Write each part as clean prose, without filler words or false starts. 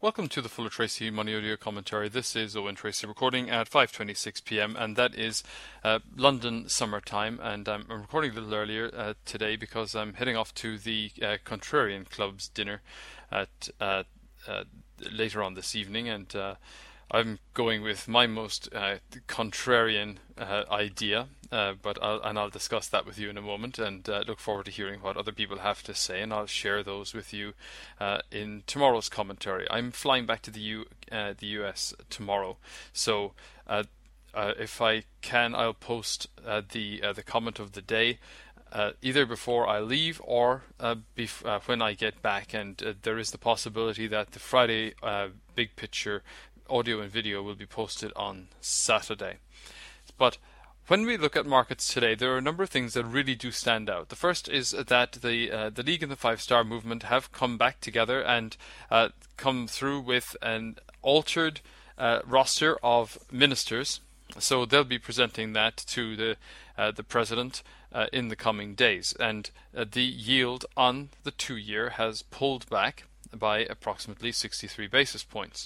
Welcome to the Fuller Tracy Money Audio Commentary. This is Owen Tracy recording at 5:26 p.m. and that is London summertime. And I'm recording a little earlier today because I'm heading off to the Contrarian Club's dinner at later on this evening, and I'm going with my most contrarian idea, but I'll discuss that with you in a moment, and look forward to hearing what other people have to say, and I'll share those with you in tomorrow's commentary. I'm flying back to the US tomorrow, so if I can, I'll post the comment of the day either before I leave or when I get back, and there is the possibility that the Friday big picture audio and video will be posted on Saturday. But when we look at markets today, there are a number of things that really do stand out. The first is that the League and the Five Star Movement have come back together and come through with an altered roster of ministers. So they'll be presenting that to the president in the coming days, and the yield on the 2-year has pulled back by approximately 63 basis points.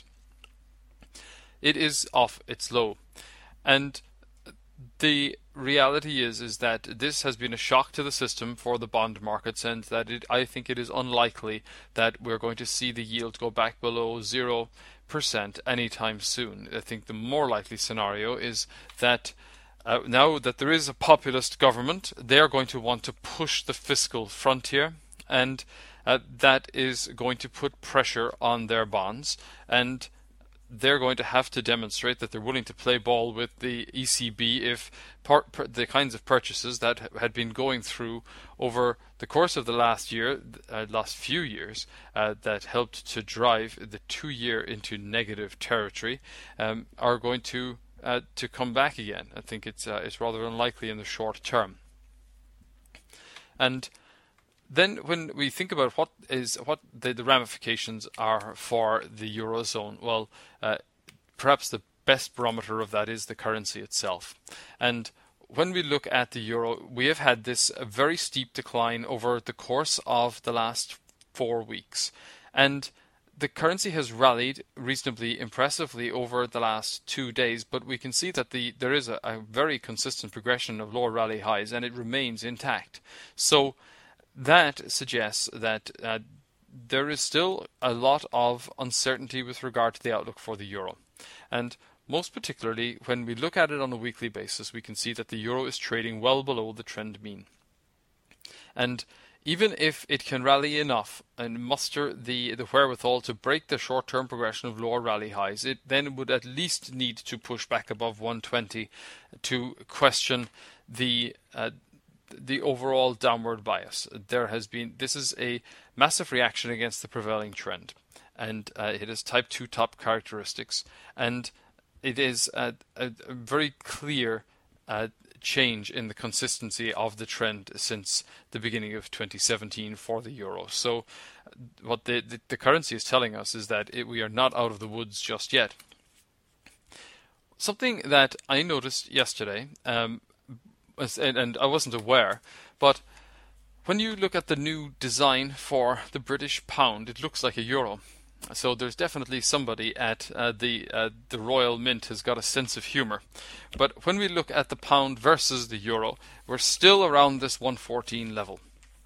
It is off its low, and the reality is that this has been a shock to the system for the bond markets, and that I think it is unlikely that we're going to see the yield go back below 0% anytime soon. I think the more likely scenario is that now that there is a populist government, they're going to want to push the fiscal frontier, and that is going to put pressure on their bonds, and they're going to have to demonstrate that they're willing to play ball with the ECB if the kinds of purchases that had been going through over the course of the last few years, that helped to drive the 2-year into negative territory, are going to come back again. I think it's rather unlikely in the short term. And then when we think about what the ramifications are for the Eurozone, well, perhaps the best barometer of that is the currency itself. And when we look at the euro, we have had this very steep decline over the course of the last 4 weeks. And the currency has rallied reasonably impressively over the last 2 days, but we can see that there is a very consistent progression of lower rally highs, and it remains intact. So that suggests that there is still a lot of uncertainty with regard to the outlook for the euro. And most particularly, when we look at it on a weekly basis, we can see that the euro is trading well below the trend mean. And even if it can rally enough and muster the wherewithal to break the short-term progression of lower rally highs, it then would at least need to push back above 120 to question the overall downward bias. This is a massive reaction against the prevailing trend, and it has type 2 top characteristics, and it is a very clear change in the consistency of the trend since the beginning of 2017 for the euro. So what the currency is telling us is that we are not out of the woods just yet. Something that I noticed yesterday, and I wasn't aware, but when you look at the new design for the British pound, it looks like a euro. So there's definitely somebody at the Royal Mint has got a sense of humour. But when we look at the pound versus the euro, we're still around this 114 level,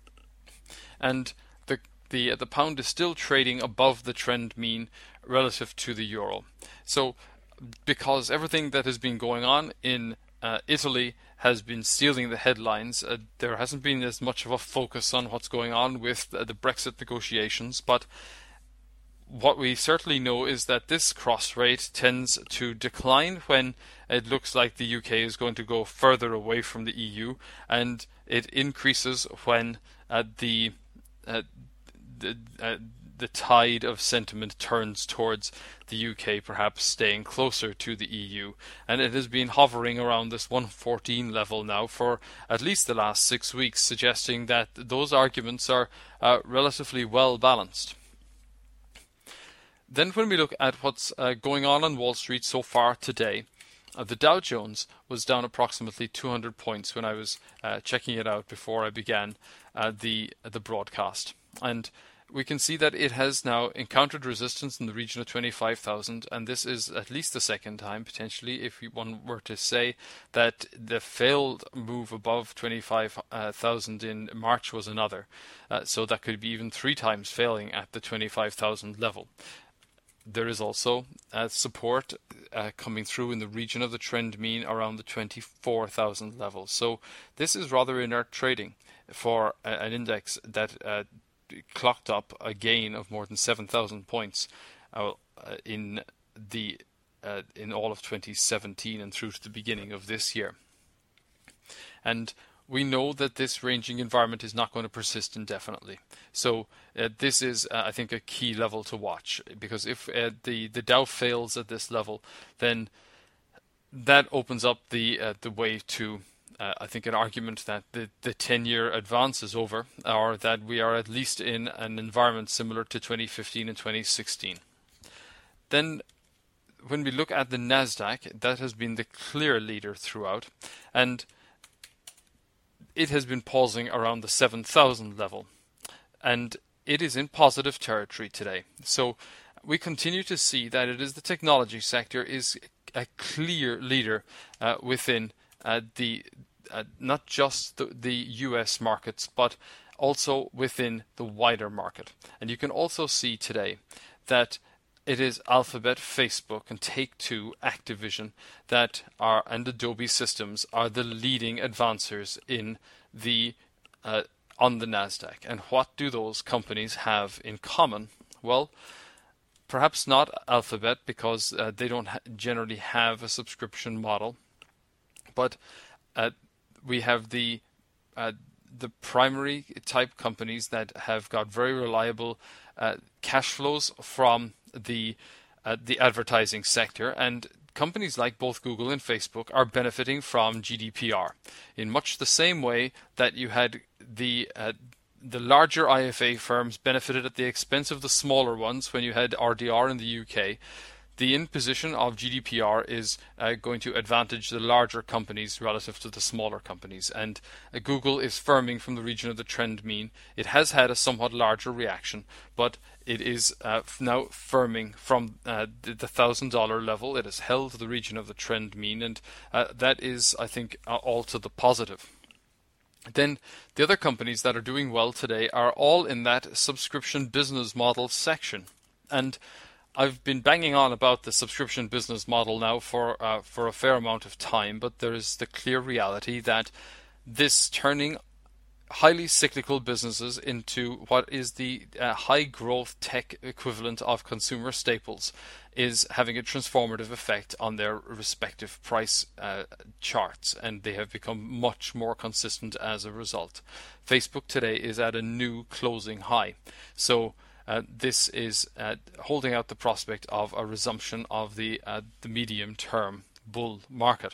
and the pound is still trading above the trend mean relative to the euro. So because everything that has been going on in Italy has been stealing the headlines, there hasn't been as much of a focus on what's going on with the Brexit negotiations, but what we certainly know is that this cross rate tends to decline when it looks like the UK is going to go further away from the EU, and it increases when the tide of sentiment turns towards the UK perhaps staying closer to the EU. And it has been hovering around this 114 level now for at least the last 6 weeks, suggesting that those arguments are relatively well balanced. Then when we look at what's going on Wall Street so far today, the Dow Jones was down approximately 200 points when I was checking it out before I began the broadcast. And we can see that it has now encountered resistance in the region of 25,000, and this is at least the second time, potentially, if one were to say that the failed move above 25,000 in March was another. So that could be even 3 times failing at the 25,000 level. There is also support coming through in the region of the trend mean around the 24,000 level. So this is rather inert trading for an index that clocked up a gain of more than 7,000 points in all of 2017 and through to the beginning of this year. And we know that this ranging environment is not going to persist indefinitely. So this is, I think, a key level to watch, because if the Dow fails at this level, then that opens up the way to I think an argument that the 10-year advance is over, or that we are at least in an environment similar to 2015 and 2016. Then when we look at the Nasdaq, that has been the clear leader throughout, and it has been pausing around the 7,000 level, and it is in positive territory today. So we continue to see that it is the technology sector is a clear leader within not just the US markets, but also within the wider market. And you can also see today that it is Alphabet, Facebook, and Take-Two, Activision and Adobe Systems are the leading advancers in on the Nasdaq. And what do those companies have in common? Well, perhaps not Alphabet, because they don't generally have a subscription model, but we have the primary type companies that have got very reliable cash flows from the advertising sector, and companies like both Google and Facebook are benefiting from GDPR in much the same way that you had the larger IFA firms benefited at the expense of the smaller ones when you had RDR in the UK. The imposition of GDPR is going to advantage the larger companies relative to the smaller companies, and Google is firming from the region of the trend mean. It has had a somewhat larger reaction, but it is now firming from the $1,000 level. It has held the region of the trend mean, and that is, I think, all to the positive. Then the other companies that are doing well today are all in that subscription business model section, and I've been banging on about the subscription business model now for a fair amount of time, but there is the clear reality that this turning highly cyclical businesses into what is the high growth tech equivalent of consumer staples is having a transformative effect on their respective price charts, and they have become much more consistent as a result. Facebook today is at a new closing high, so this is holding out the prospect of a resumption of the medium-term bull market.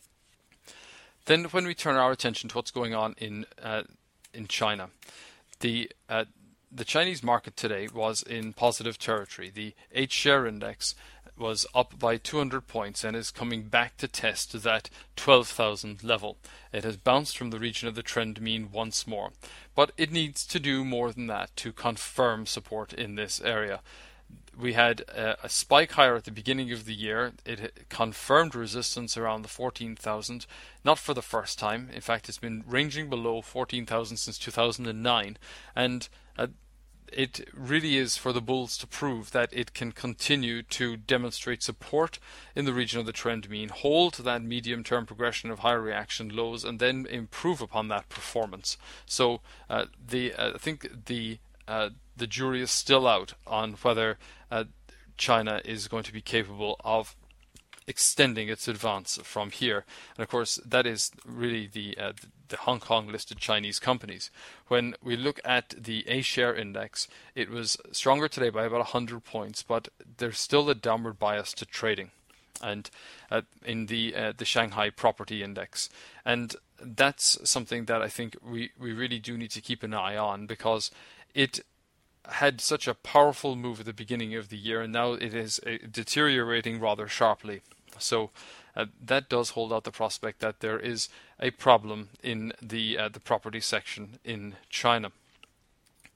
Then, when we turn our attention to what's going on in China, the Chinese market today was in positive territory. The H-share index was up by 200 points and is coming back to test that 12,000 level. It has bounced from the region of the trend mean once more, but it needs to do more than that to confirm support in this area. We had a spike higher at the beginning of the year. It confirmed resistance around the 14,000, not for the first time. In fact, it's been ranging below 14,000 since 2009, and it really is for the bulls to prove that it can continue to demonstrate support in the region of the trend mean, hold that medium-term progression of higher reaction lows, and then improve upon that performance. So I think the jury is still out on whether China is going to be capable of extending its advance from here. And of course, that is really the Hong Kong listed Chinese companies. When we look at the A-share index, it was stronger today by about 100 points, but there's still a downward bias to trading, and in the Shanghai property index. And that's something that I think we really do need to keep an eye on, because it had such a powerful move at the beginning of the year, and now it is deteriorating rather sharply. So that does hold out the prospect that there is a problem in the property section in China.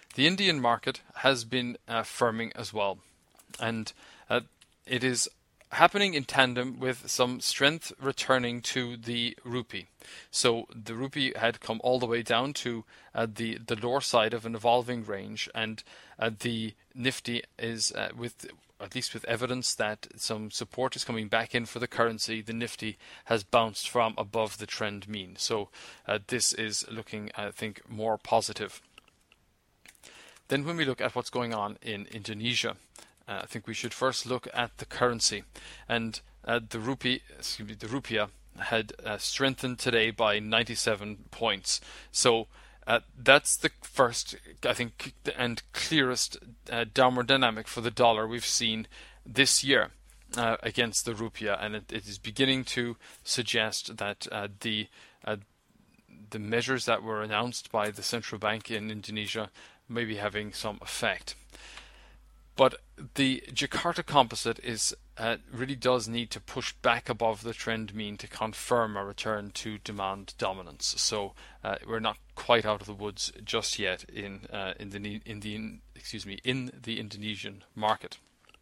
The Indian market has been firming as well, and it is happening in tandem with some strength returning to the rupee. So the rupee had come all the way down to the lower side of an evolving range, and the Nifty is at least with evidence that some support is coming back in for the currency. The Nifty has bounced from above the trend mean. So this is looking, I think, more positive. Then when we look at what's going on in Indonesia, I think we should first look at the currency, and the rupiah had strengthened today by 97 points. So that's the first, I think, and clearest downward dynamic for the dollar we've seen this year against the rupiah, and it is beginning to suggest that the measures that were announced by the central bank in Indonesia may be having some effect. But the Jakarta Composite really does need to push back above the trend mean to confirm a return to demand dominance. So we're not quite out of the woods just yet in the Indonesian market.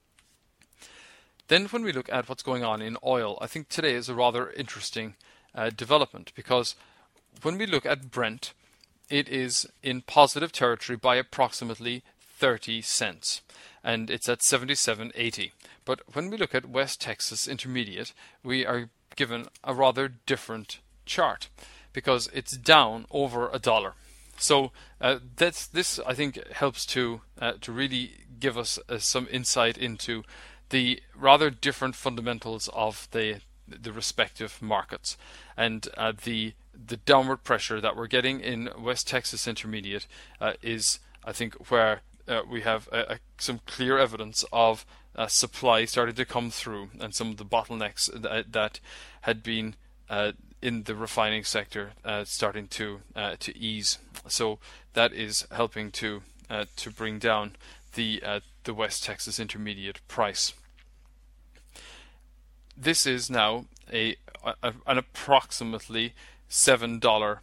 Then when we look at what's going on in oil, I think today is a rather interesting development, because when we look at Brent, it is in positive territory by approximately 30 cents, and it's at 77.80. But when we look at West Texas Intermediate, we are given a rather different chart, because it's down over $1. So this I think helps to really give us some insight into the rather different fundamentals of the respective markets, and the downward pressure that we're getting in West Texas Intermediate is, I think, where we have some clear evidence of supply starting to come through, and some of the bottlenecks that had been in the refining sector starting to ease. So that is helping to bring down the West Texas Intermediate price. This is now an approximately $7.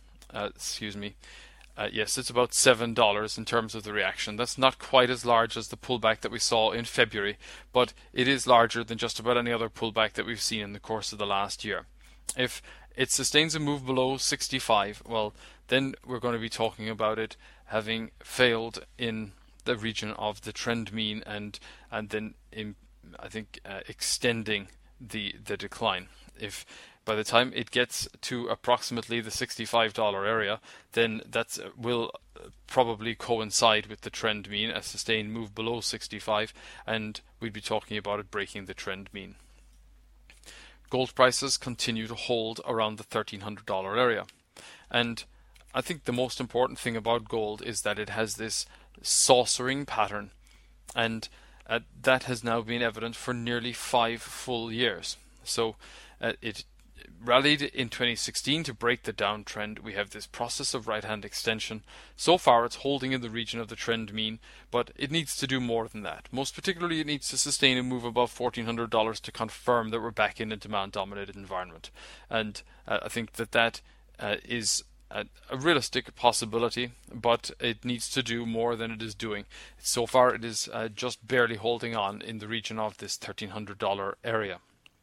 Yes, it's about $7 in terms of the reaction. That's not quite as large as the pullback that we saw in February, but it is larger than just about any other pullback that we've seen in the course of the last year. If it sustains a move below 65, well, then we're going to be talking about it having failed in the region of the trend mean, and then I think extending the decline. If by the time it gets to approximately the $65 area, then that will probably coincide with the trend mean, a sustained move below 65, and we'd be talking about it breaking the trend mean. Gold prices continue to hold around the $1,300 area, and I think the most important thing about gold is that it has this saucering pattern, and that has now been evident for nearly 5 full years. So it rallied in 2016 to break the downtrend. We have this process of right-hand extension. So far it's holding in the region of the trend mean, but it needs to do more than that. Most particularly, it needs to sustain a move above $1,400 to confirm that we're back in a demand-dominated environment. And I think that is a realistic possibility, but it needs to do more than it is doing. So far it is just barely holding on in the region of this $1,300 area.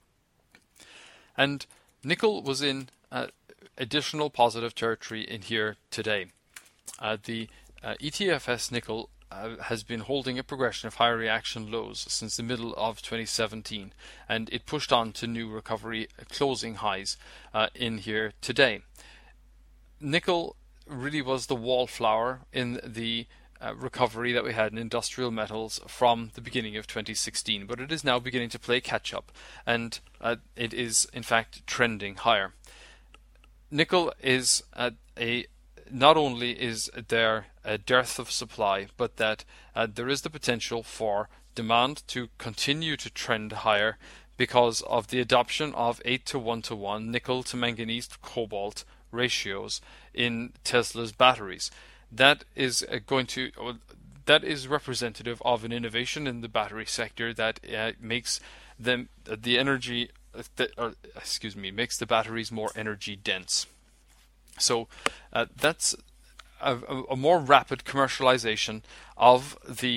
And nickel was in additional positive territory in here today. The ETFS nickel has been holding a progression of higher reaction lows since the middle of 2017, and it pushed on to new recovery closing highs in here today. Nickel really was the wallflower in the recovery that we had in industrial metals from the beginning of 2016, but it is now beginning to play catch up, and it is in fact trending higher. Nickel is not only is there a dearth of supply, but that there is the potential for demand to continue to trend higher because of the adoption of 8:1:1 nickel to manganese to cobalt ratios in Tesla's batteries. That is representative of an innovation in the battery sector that makes them makes the batteries more energy dense. So that's a more rapid commercialization of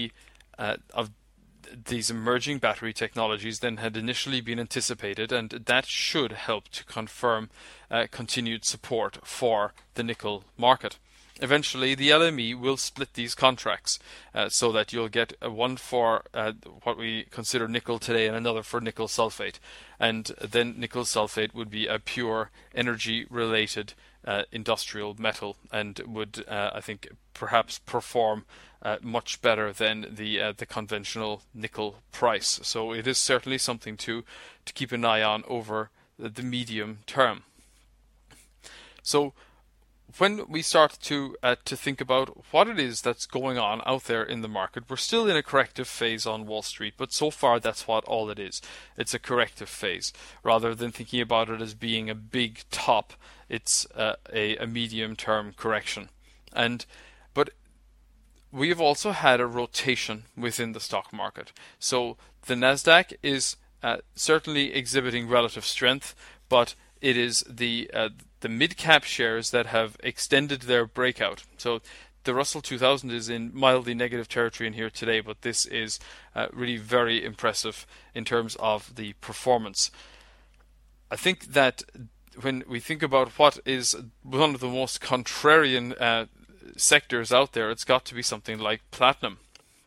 these emerging battery technologies than had initially been anticipated, and that should help to confirm continued support for the nickel market. Eventually, the LME will split these contracts so that you'll get one for what we consider nickel today and another for nickel sulfate. And then nickel sulfate would be a pure energy-related industrial metal and would, I think, perhaps perform much better than the conventional nickel price. So it is certainly something to keep an eye on over the medium term. So when we start to think about what it is that's going on out there in the market, we're still in a corrective phase on Wall Street, but so far that's what all it is. It's a corrective phase. Rather than thinking about it as being a big top, it's a medium-term correction. But we have also had a rotation within the stock market. So the Nasdaq is certainly exhibiting relative strength, but it is the mid-cap shares that have extended their breakout. So the Russell 2000 is in mildly negative territory in here today, but this is really very impressive in terms of the performance. I think that when we think about what is one of the most contrarian sectors out there, it's got to be something like platinum.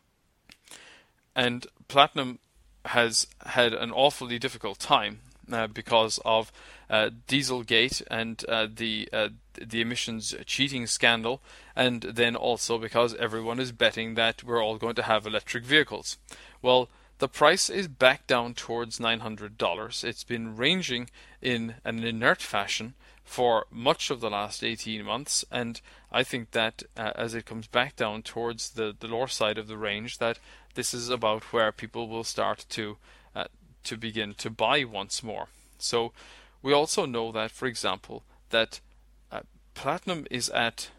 And platinum has had an awfully difficult time because of Dieselgate and the emissions cheating scandal, and then also because everyone is betting that we're all going to have electric vehicles. Well, the price is back down towards $900. It's been ranging in an inert fashion for much of the last 18 months, and I think that as it comes back down towards the lower side of the range, that this is about where people will start to begin to buy once more. So we also know that, for example, that platinum is at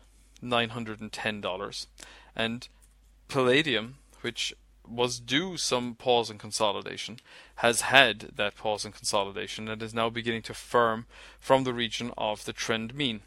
$910, and palladium, which was due some pause and consolidation, has had that pause and consolidation and is now beginning to firm from the region of the trend mean.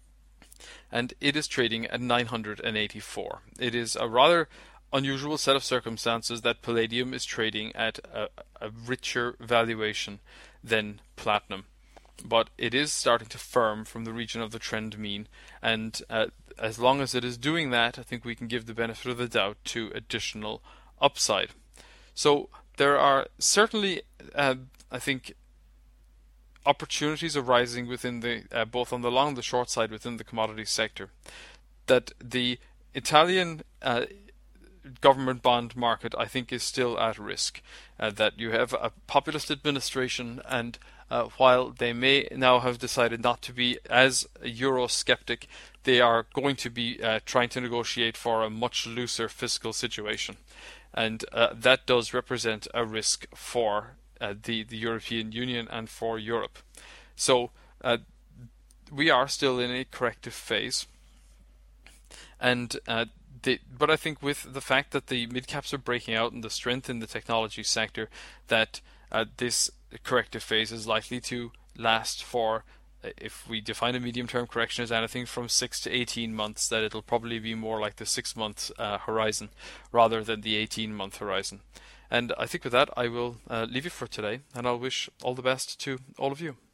And it is trading at 984. It is a rather unusual set of circumstances that palladium is trading at a richer valuation than platinum. But it is starting to firm from the region of the trend mean, and as long as it is doing that, I think we can give the benefit of the doubt to additional upside. So there are certainly, I think, opportunities arising within the both on the long and the short side within the commodity sector. That the Italian government bond market, I think, is still at risk. That you have a populist administration, and while they may now have decided not to be as Eurosceptic, they are going to be trying to negotiate for a much looser fiscal situation. And that does represent a risk for the European Union and for Europe. So we are still in a corrective phase. And but I think with the fact that the mid-caps are breaking out and the strength in the technology sector, that this corrective phase is likely to last for, if we define a medium-term correction as anything from 6 to 18 months, that it'll probably be more like the 6-month horizon rather than the 18-month horizon. And I think with that, I will leave you for today, and I'll wish all the best to all of you.